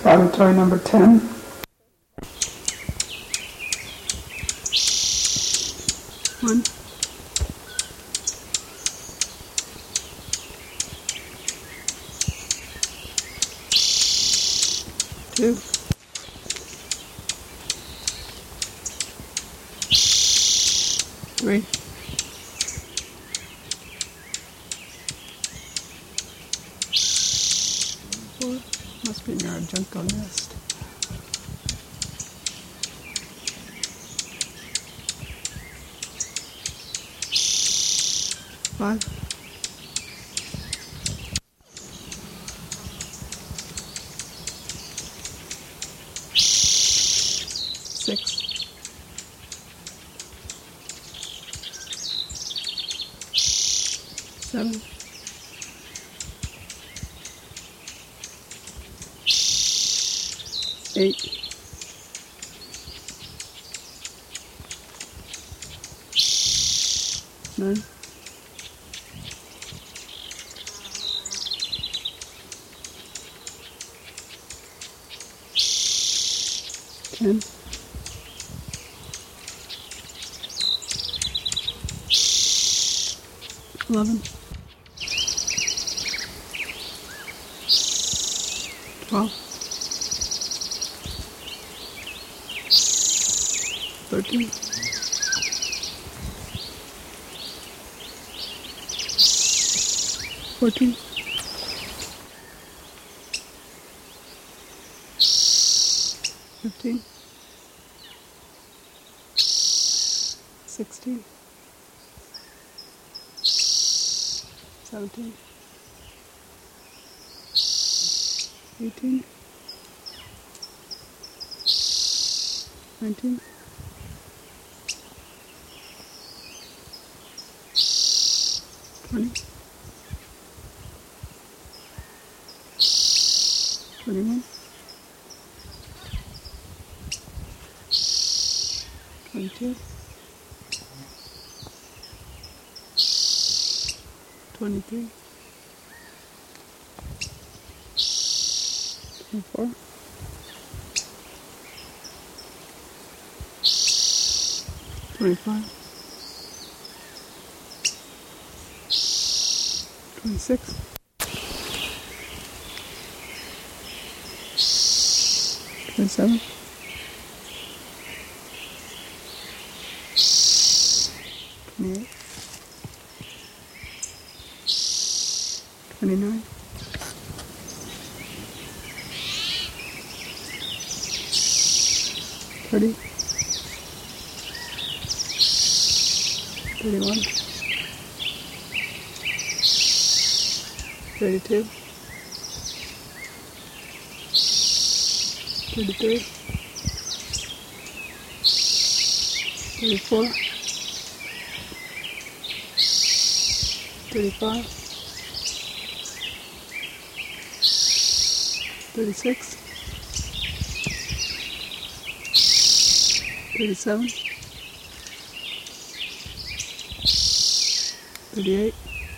Laboratory number 10. One. Two. Three. Four. Must be near a junco nest. Five. Six. Seven. Eight. Nine. 10. 11. 12. 13. 14. 15. 16. 17. 18. 19. 20. 21. 22. 23. 24. 25. 26. 27. 28. 29. 30. 31. 32. 33. 34. 35. 36. 37. 38.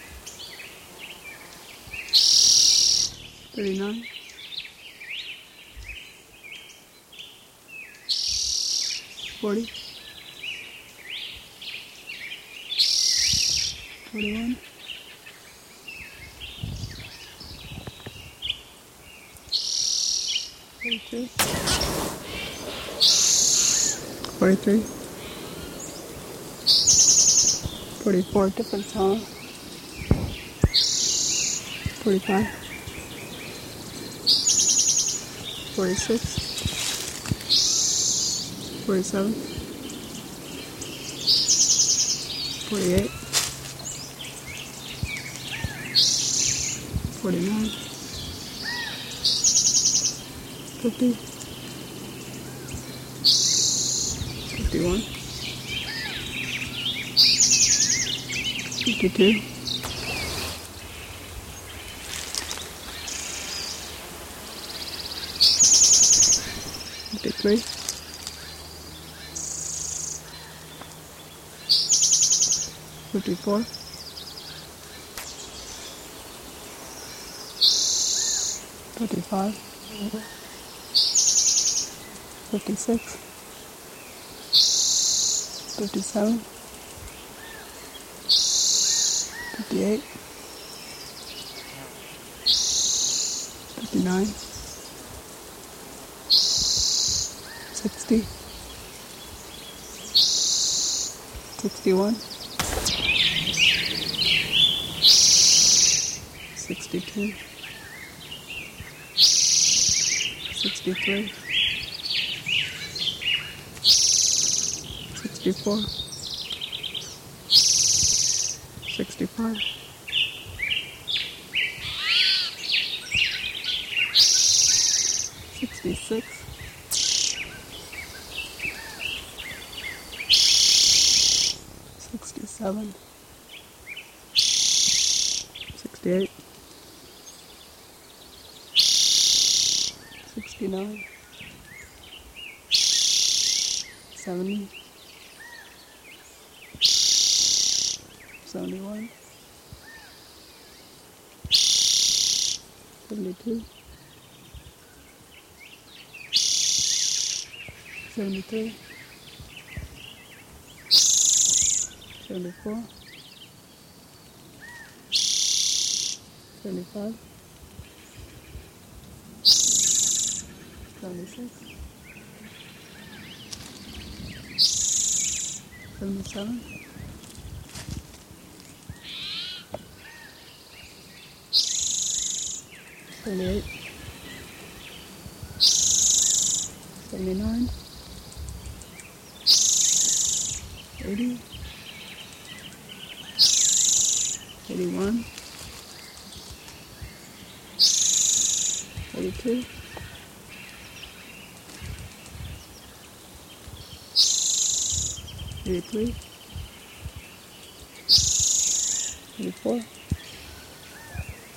39. 40. 41. 42. 43. 44, different song. 45. 46. 47. 48. 49. 50. 51. 52. 53. 54. 55. 56, 57, 58, 59, 60, 61, 62, 63, 64, 65, 66, 67, 68, 69, 70, 71, 72, 73, 74, 75, 76, 77, 78, 79, 80, 81, 82, 83, 84,